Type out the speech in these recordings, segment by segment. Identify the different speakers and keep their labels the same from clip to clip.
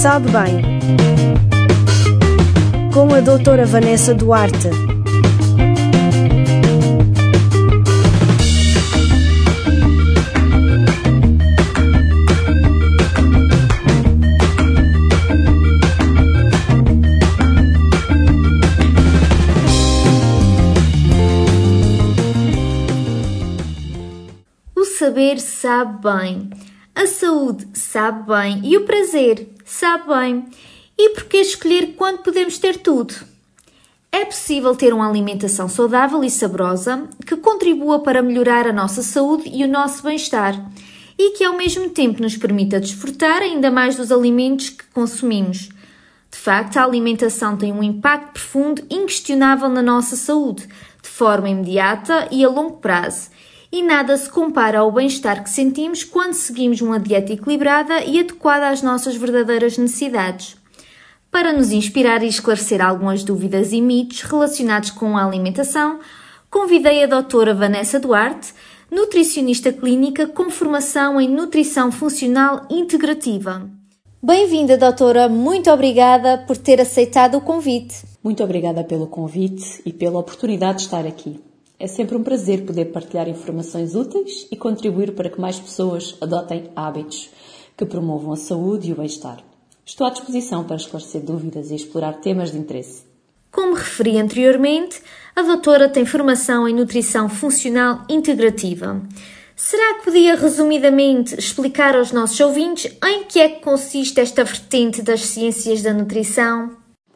Speaker 1: Sabe Bem, com a doutora Vanessa Duarte.
Speaker 2: O saber sabe bem, a saúde sabe bem e o prazer sabe bem. E por que escolher quando podemos ter tudo? É possível ter uma alimentação saudável e saborosa que contribua para melhorar a nossa saúde e o nosso bem-estar e que ao mesmo tempo nos permita desfrutar ainda mais dos alimentos que consumimos. De facto, a alimentação tem um impacto profundo e inquestionável na nossa saúde, de forma imediata e a longo prazo. E nada se compara ao bem-estar que sentimos quando seguimos uma dieta equilibrada e adequada às nossas verdadeiras necessidades. Para nos inspirar e esclarecer algumas dúvidas e mitos relacionados com a alimentação, convidei a doutora Vanessa Duarte, nutricionista clínica com formação em nutrição funcional integrativa. Bem-vinda, doutora. Muito obrigada por ter aceitado o convite.
Speaker 3: Muito obrigada pelo convite e pela oportunidade de estar aqui. É sempre um prazer poder partilhar informações úteis e contribuir para que mais pessoas adotem hábitos que promovam a saúde e o bem-estar. Estou à disposição para esclarecer dúvidas e explorar temas de interesse.
Speaker 2: Como referi anteriormente, a doutora tem formação em nutrição funcional integrativa. Será que podia resumidamente explicar aos nossos ouvintes em que é que consiste esta vertente das ciências da nutrição?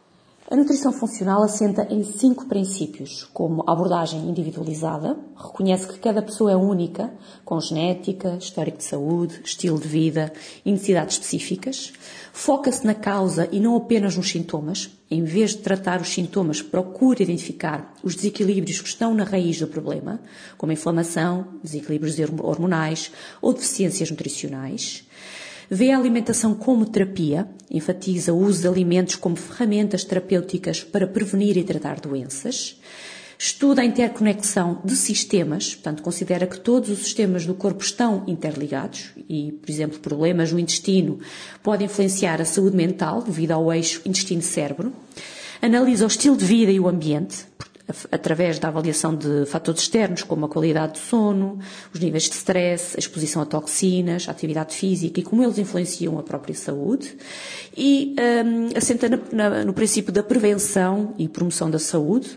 Speaker 3: A nutrição funcional assenta em 5 princípios, como a abordagem individualizada, reconhece que cada pessoa é única, com genética, histórico de saúde, estilo de vida e necessidades específicas, foca-se na causa e não apenas nos sintomas, em vez de tratar os sintomas, procura identificar os desequilíbrios que estão na raiz do problema, como a inflamação, desequilíbrios hormonais ou deficiências nutricionais. Vê a alimentação como terapia, enfatiza o uso de alimentos como ferramentas terapêuticas para prevenir e tratar doenças. Estuda a interconexão de sistemas, portanto, considera que todos os sistemas do corpo estão interligados e, por exemplo, problemas no intestino podem influenciar a saúde mental devido ao eixo intestino-cérebro. Analisa o estilo de vida e o ambiente, através da avaliação de fatores externos como a qualidade do sono, os níveis de stress, a exposição a toxinas, a atividade física e como eles influenciam a própria saúde. E assenta no princípio da prevenção e promoção da saúde.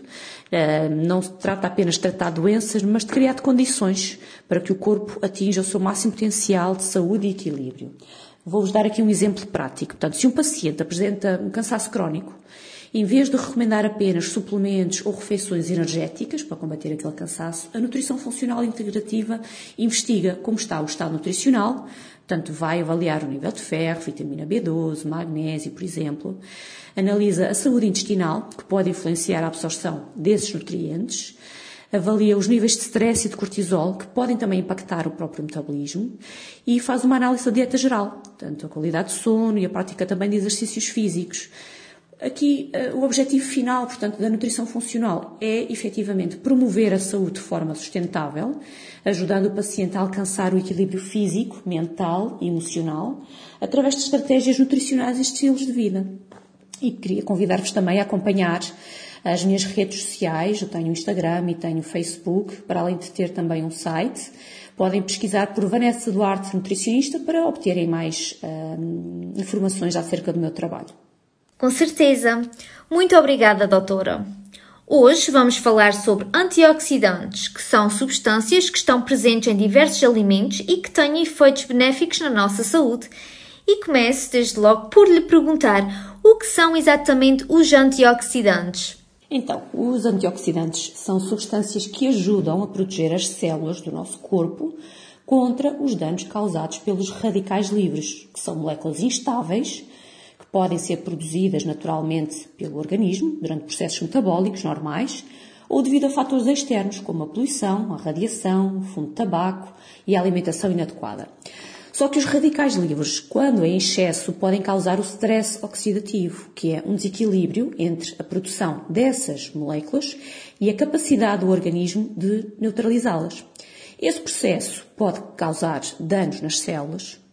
Speaker 3: Não se trata apenas de tratar doenças, mas de criar condições para que o corpo atinja o seu máximo potencial de saúde e equilíbrio. Vou-vos dar aqui um exemplo prático. Portanto, se um paciente apresenta um cansaço crónico, em vez de recomendar apenas suplementos ou refeições energéticas para combater aquele cansaço, a nutrição funcional integrativa investiga como está o estado nutricional, portanto vai avaliar o nível de ferro, vitamina B12, magnésio, por exemplo, analisa a saúde intestinal, que pode influenciar a absorção desses nutrientes, avalia os níveis de stress e de cortisol, que podem também impactar o próprio metabolismo, e faz uma análise da dieta geral, portanto a qualidade de sono e a prática também de exercícios físicos. Aqui, o objetivo final, portanto, da nutrição funcional é, efetivamente, promover a saúde de forma sustentável, ajudando o paciente a alcançar o equilíbrio físico, mental e emocional, através de estratégias nutricionais e estilos de vida. E queria convidar-vos também a acompanhar as minhas redes sociais. Eu tenho o Instagram e tenho o Facebook, para além de ter também um site. Podem pesquisar por Vanessa Duarte Nutricionista para obterem mais informações acerca do meu trabalho.
Speaker 2: Com certeza. Muito obrigada, doutora. Hoje vamos falar sobre antioxidantes, que são substâncias que estão presentes em diversos alimentos e que têm efeitos benéficos na nossa saúde. E começo desde logo por lhe perguntar o que são exatamente os antioxidantes.
Speaker 3: Então, os antioxidantes são substâncias que ajudam a proteger as células do nosso corpo contra os danos causados pelos radicais livres, que são moléculas instáveis, que podem ser produzidas naturalmente pelo organismo durante processos metabólicos normais ou devido a fatores externos como a poluição, a radiação, o fumo de tabaco e a alimentação inadequada. Só que os radicais livres, quando em excesso, podem causar o stress oxidativo, que é um desequilíbrio entre a produção dessas moléculas e a capacidade do organismo de neutralizá-las. Esse processo pode causar danos nas células,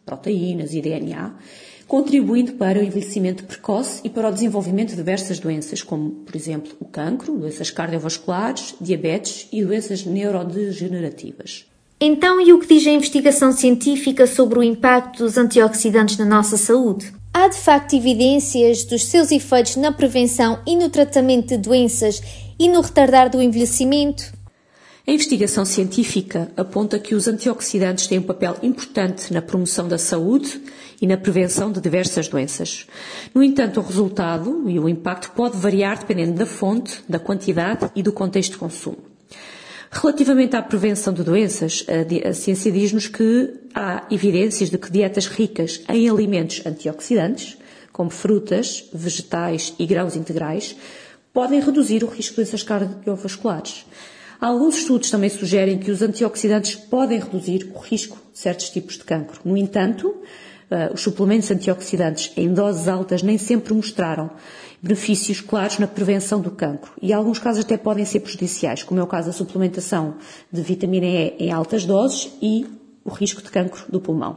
Speaker 3: proteínas e DNA, contribuindo para o envelhecimento precoce e para o desenvolvimento de diversas doenças, como, por exemplo, o cancro, doenças cardiovasculares, diabetes e doenças neurodegenerativas.
Speaker 2: Então, e o que diz a investigação científica sobre o impacto dos antioxidantes na nossa saúde? Há de facto evidências dos seus efeitos na prevenção e no tratamento de doenças e no retardar do envelhecimento?
Speaker 3: A investigação científica aponta que os antioxidantes têm um papel importante na promoção da saúde e na prevenção de diversas doenças. No entanto, o resultado e o impacto pode variar dependendo da fonte, da quantidade e do contexto de consumo. Relativamente à prevenção de doenças, a ciência diz-nos que há evidências de que dietas ricas em alimentos antioxidantes, como frutas, vegetais e grãos integrais, podem reduzir o risco de doenças cardiovasculares. Alguns estudos também sugerem que os antioxidantes podem reduzir o risco de certos tipos de cancro. No entanto, os suplementos antioxidantes em doses altas nem sempre mostraram benefícios claros na prevenção do cancro e em alguns casos até podem ser prejudiciais, como é o caso da suplementação de vitamina E em altas doses e o risco de cancro do pulmão.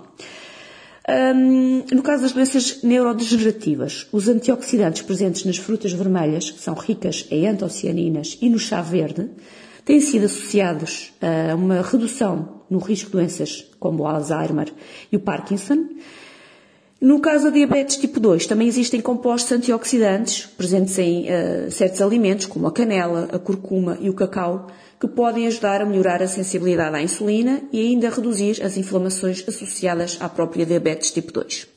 Speaker 3: No caso das doenças neurodegenerativas, os antioxidantes presentes nas frutas vermelhas, que são ricas em antocianinas, e no chá verde, têm sido associados a uma redução no risco de doenças como o Alzheimer e o Parkinson. No caso da diabetes tipo 2, também existem compostos antioxidantes presentes em certos alimentos, como a canela, a curcuma e o cacau, que podem ajudar a melhorar a sensibilidade à insulina e ainda reduzir as inflamações associadas à própria diabetes tipo 2.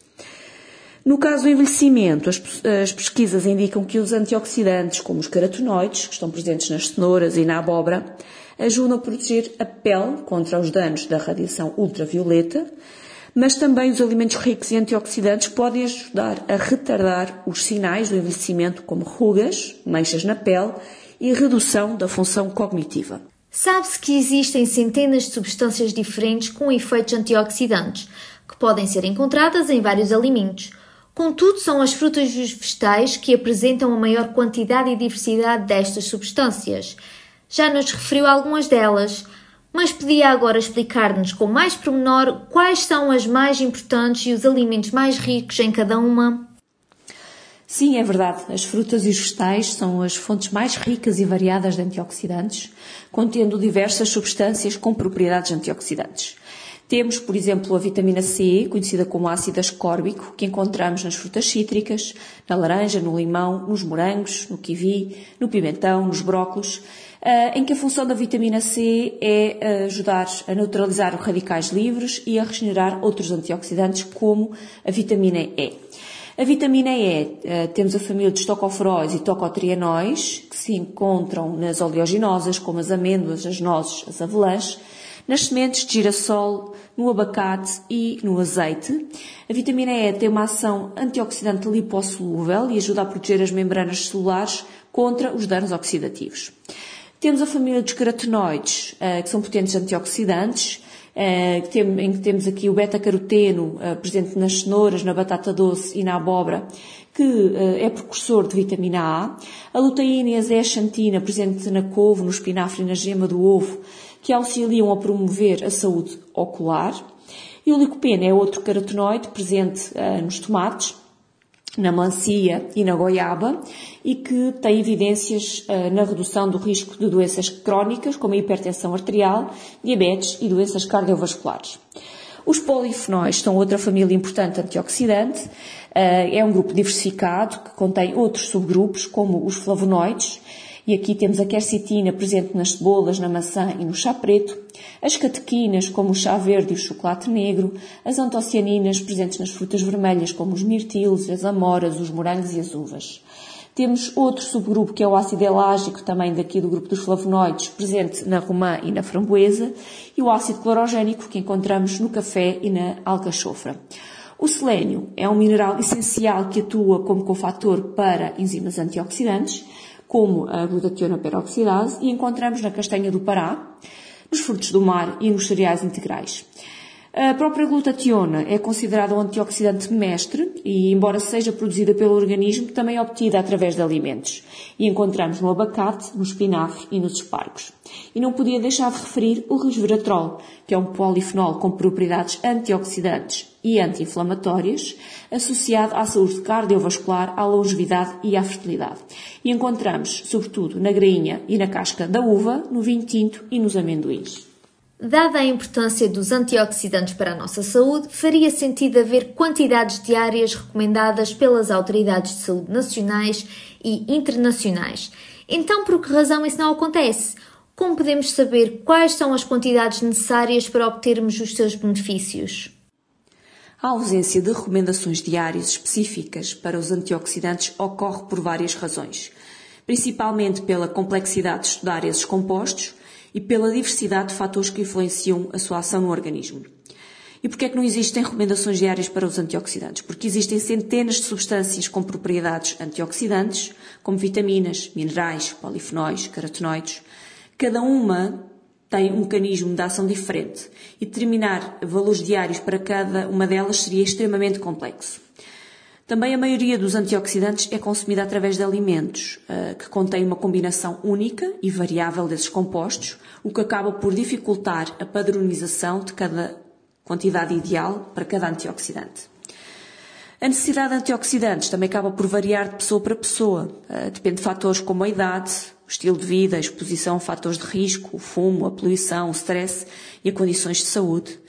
Speaker 3: No caso do envelhecimento, as pesquisas indicam que os antioxidantes, como os carotenoides, que estão presentes nas cenouras e na abóbora, ajudam a proteger a pele contra os danos da radiação ultravioleta, mas também os alimentos ricos em antioxidantes podem ajudar a retardar os sinais do envelhecimento, como rugas, manchas na pele e redução da função cognitiva.
Speaker 2: Sabe-se que existem centenas de substâncias diferentes com efeitos antioxidantes, que podem ser encontradas em vários alimentos. Contudo, são as frutas e os vegetais que apresentam a maior quantidade e diversidade destas substâncias. Já nos referiu a algumas delas, mas podia agora explicar-nos com mais pormenor quais são as mais importantes e os alimentos mais ricos em cada uma?
Speaker 3: Sim, é verdade. As frutas e os vegetais são as fontes mais ricas e variadas de antioxidantes, contendo diversas substâncias com propriedades antioxidantes. Temos, por exemplo, a vitamina C, conhecida como ácido ascórbico, que encontramos nas frutas cítricas, na laranja, no limão, nos morangos, no kiwi, no pimentão, nos brócolos, em que a função da vitamina C é ajudar a neutralizar os radicais livres e a regenerar outros antioxidantes, como a vitamina E. A vitamina E, temos a família dos tocoferóis e tocotrienóis, que se encontram nas oleaginosas, como as amêndoas, as nozes, as avelãs, nas sementes de girassol, no abacate e no azeite. A vitamina E tem uma ação antioxidante lipossolúvel e ajuda a proteger as membranas celulares contra os danos oxidativos. Temos a família dos carotenoides, que são potentes antioxidantes, em que temos aqui o beta-caroteno presente nas cenouras, na batata doce e na abóbora, que é precursor de vitamina A luteína e a zeaxantina presente na couve, no espinafre e na gema do ovo, que auxiliam a promover a saúde ocular, e o licopeno é outro carotenoide presente nos tomates, na melancia e na goiaba, e que tem evidências na redução do risco de doenças crónicas, como a hipertensão arterial, diabetes e doenças cardiovasculares. Os polifenóis são outra família importante antioxidante, é um grupo diversificado que contém outros subgrupos, como os flavonoides, e aqui temos a quercetina presente nas cebolas, na maçã e no chá preto, as catequinas, como o chá verde e o chocolate negro, as antocianinas presentes nas frutas vermelhas, como os mirtilos, as amoras, os morangos e as uvas. Temos outro subgrupo, que é o ácido elágico, também daqui do grupo dos flavonoides, presente na romã e na framboesa, e o ácido clorogénico, que encontramos no café e na alcachofra. O selênio é um mineral essencial que atua como cofator para enzimas antioxidantes, como a glutationa peroxidase, e encontramos na castanha do Pará, nos frutos do mar e nos cereais integrais. A própria glutationa é considerada um antioxidante mestre e, embora seja produzida pelo organismo, também é obtida através de alimentos. E encontramos no abacate, no espinafre e nos espargos. E não podia deixar de referir o resveratrol, que é um polifenol com propriedades antioxidantes e anti-inflamatórias, associado à saúde cardiovascular, à longevidade e à fertilidade. E encontramos, sobretudo, na grainha e na casca da uva, no vinho tinto e nos amendoins.
Speaker 2: Dada a importância dos antioxidantes para a nossa saúde, faria sentido haver quantidades diárias recomendadas pelas autoridades de saúde nacionais e internacionais. Então, por que razão isso não acontece? Como podemos saber quais são as quantidades necessárias para obtermos os seus benefícios?
Speaker 3: A ausência de recomendações diárias específicas para os antioxidantes ocorre por várias razões, principalmente pela complexidade de estudar esses compostos e pela diversidade de fatores que influenciam a sua ação no organismo. E porquê é que não existem recomendações diárias para os antioxidantes? Porque existem centenas de substâncias com propriedades antioxidantes, como vitaminas, minerais, polifenóis, carotenoides. Cada uma tem um mecanismo de ação diferente e determinar valores diários para cada uma delas seria extremamente complexo. Também a maioria dos antioxidantes é consumida através de alimentos, que contêm uma combinação única e variável desses compostos, o que acaba por dificultar a padronização de cada quantidade ideal para cada antioxidante. A necessidade de antioxidantes também acaba por variar de pessoa para pessoa. Depende de fatores como a idade, o estilo de vida, a exposição a fatores de risco, o fumo, a poluição, o stress e as condições de saúde.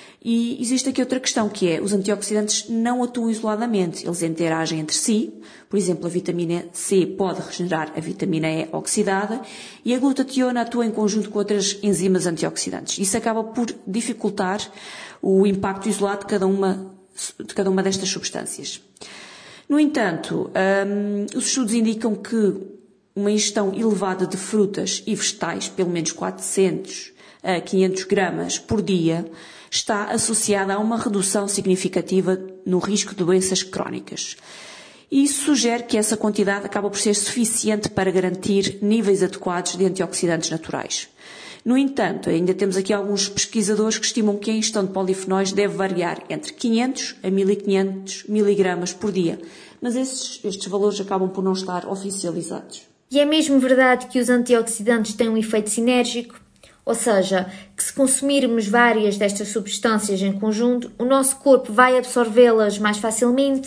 Speaker 3: E existe aqui outra questão, que é, os antioxidantes não atuam isoladamente, eles interagem entre si. Por exemplo, a vitamina C pode regenerar a vitamina E oxidada e a glutationa atua em conjunto com outras enzimas antioxidantes. Isso acaba por dificultar o impacto isolado de cada uma destas substâncias. No entanto, os estudos indicam que uma ingestão elevada de frutas e vegetais, pelo menos 400 a 500 gramas por dia, está associada a uma redução significativa no risco de doenças crónicas. E isso sugere que essa quantidade acaba por ser suficiente para garantir níveis adequados de antioxidantes naturais. No entanto, ainda temos aqui alguns pesquisadores que estimam que a ingestão de polifenóis deve variar entre 500 a 1500 miligramas por dia, mas estes valores acabam por não estar oficializados.
Speaker 2: E é mesmo verdade que os antioxidantes têm um efeito sinérgico? Ou seja, que se consumirmos várias destas substâncias em conjunto, o nosso corpo vai absorvê-las mais facilmente?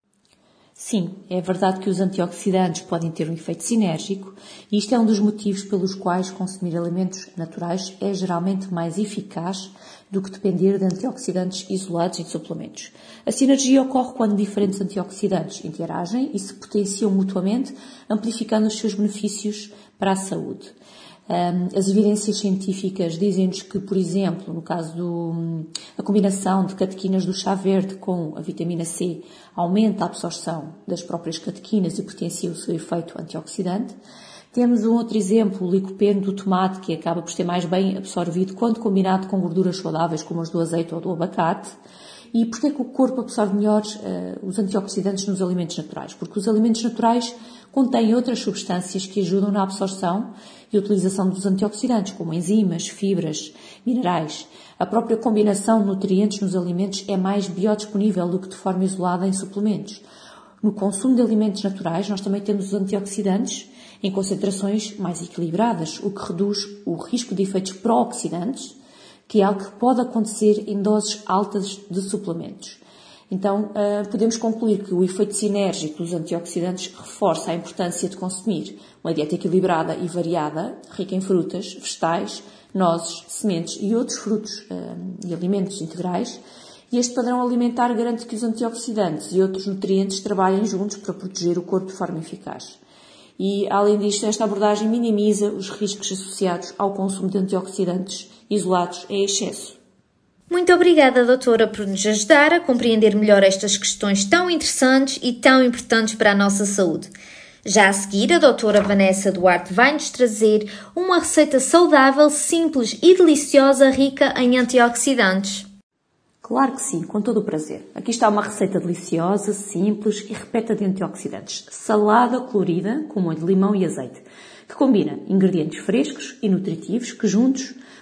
Speaker 3: Sim, é verdade que os antioxidantes podem ter um efeito sinérgico e isto é um dos motivos pelos quais consumir alimentos naturais é geralmente mais eficaz do que depender de antioxidantes isolados e de suplementos. A sinergia ocorre quando diferentes antioxidantes interagem e se potenciam mutuamente, amplificando os seus benefícios para a saúde. As evidências científicas dizem-nos que, por exemplo, no caso da combinação de catequinas do chá verde com a vitamina C aumenta a absorção das próprias catequinas e potencia o seu efeito antioxidante. Temos um outro exemplo, o licopeno do tomate, que acaba por ser mais bem absorvido quando combinado com gorduras saudáveis como as do azeite ou do abacate. E porquê que o corpo absorve melhor os antioxidantes nos alimentos naturais? Porque os alimentos naturais contêm outras substâncias que ajudam na absorção e utilização dos antioxidantes, como enzimas, fibras, minerais. A própria combinação de nutrientes nos alimentos é mais biodisponível do que de forma isolada em suplementos. No consumo de alimentos naturais, nós também temos os antioxidantes em concentrações mais equilibradas, o que reduz o risco de efeitos pró-oxidantes, que é algo que pode acontecer em doses altas de suplementos. Então, podemos concluir que o efeito sinérgico dos antioxidantes reforça a importância de consumir uma dieta equilibrada e variada, rica em frutas, vegetais, nozes, sementes e outros frutos e alimentos integrais. E este padrão alimentar garante que os antioxidantes e outros nutrientes trabalhem juntos para proteger o corpo de forma eficaz. E, além disto, esta abordagem minimiza os riscos associados ao consumo de antioxidantes isolados em excesso.
Speaker 2: Muito obrigada, doutora, por nos ajudar a compreender melhor estas questões tão interessantes e tão importantes para a nossa saúde. Já a seguir, a doutora Vanessa Duarte vai-nos trazer uma receita saudável, simples e deliciosa, rica em antioxidantes.
Speaker 3: Claro que sim, com todo o prazer. Aqui está uma receita deliciosa, simples e repleta de antioxidantes. Salada colorida com molho de limão e azeite, que combina ingredientes frescos e nutritivos que juntos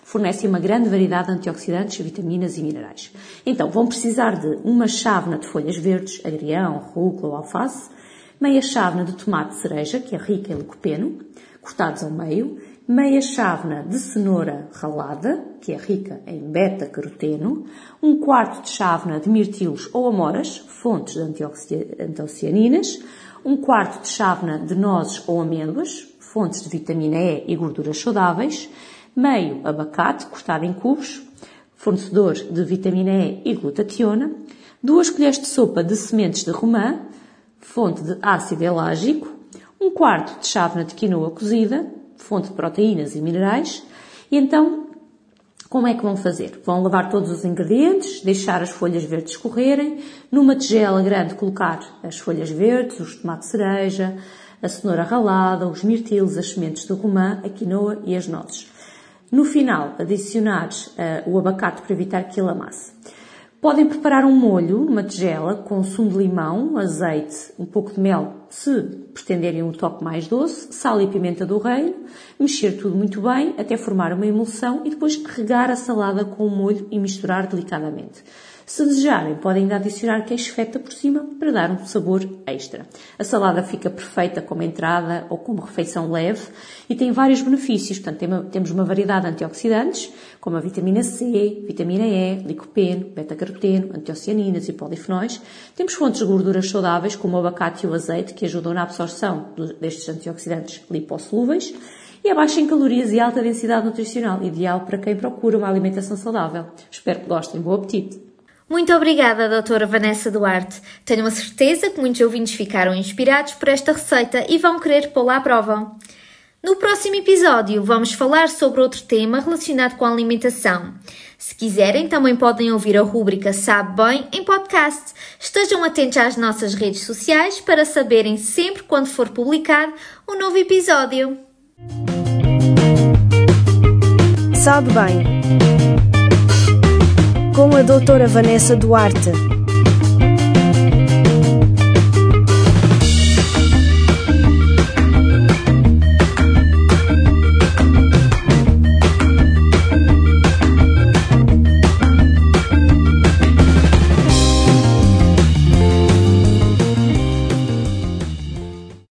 Speaker 3: Fornecem uma grande variedade de antioxidantes, vitaminas e minerais. Então, vão precisar de uma chávena de folhas verdes, agrião, rúcula ou alface, meia chávena de tomate cereja, que é rica em licopeno, cortados ao meio, meia chávena de cenoura ralada, que é rica em beta-caroteno, um quarto de chávena de mirtilos ou amoras, fontes de antocianinas, um quarto de chávena de nozes ou amêndoas, fontes de vitamina E e gorduras saudáveis, meio abacate cortado em cubos, fornecedor de vitamina E e glutationa, 2 colheres de sopa de sementes de romã, fonte de ácido elágico, um quarto de chávena de quinoa cozida, fonte de proteínas e minerais. E então, como é que vão fazer? Vão lavar todos os ingredientes, deixar as folhas verdes escorrerem, numa tigela grande colocar as folhas verdes, os tomates cereja, a cenoura ralada, os mirtilos, as sementes de romã, a quinoa e as nozes. No final, adicionar o abacate para evitar que ele amasse. Podem preparar um molho numa tigela com sumo de limão, azeite, um pouco de mel, se pretenderem um toque mais doce, sal e pimenta do reino, mexer tudo muito bem até formar uma emulsão e depois regar a salada com o molho e misturar delicadamente. Se desejarem, podem ainda adicionar queijo feta por cima para dar um sabor extra. A salada fica perfeita como entrada ou como refeição leve e tem vários benefícios. Portanto, temos uma variedade de antioxidantes, como a vitamina C, vitamina E, licopeno, beta-caroteno, antocianinas e polifenóis. Temos fontes de gorduras saudáveis, como o abacate e o azeite, que ajudam na absorção destes antioxidantes lipossolúveis. E é baixa em calorias e alta densidade nutricional, ideal para quem procura uma alimentação saudável. Espero que gostem. Bom apetite!
Speaker 2: Muito obrigada, doutora Vanessa Duarte. Tenho a certeza que muitos ouvintes ficaram inspirados por esta receita e vão querer pô-la à prova. No próximo episódio vamos falar sobre outro tema relacionado com a alimentação. Se quiserem, também podem ouvir a rúbrica Sabe Bem em podcast. Estejam atentos às nossas redes sociais para saberem sempre quando for publicado um novo episódio.
Speaker 1: Sabe Bem, com a doutora Vanessa Duarte.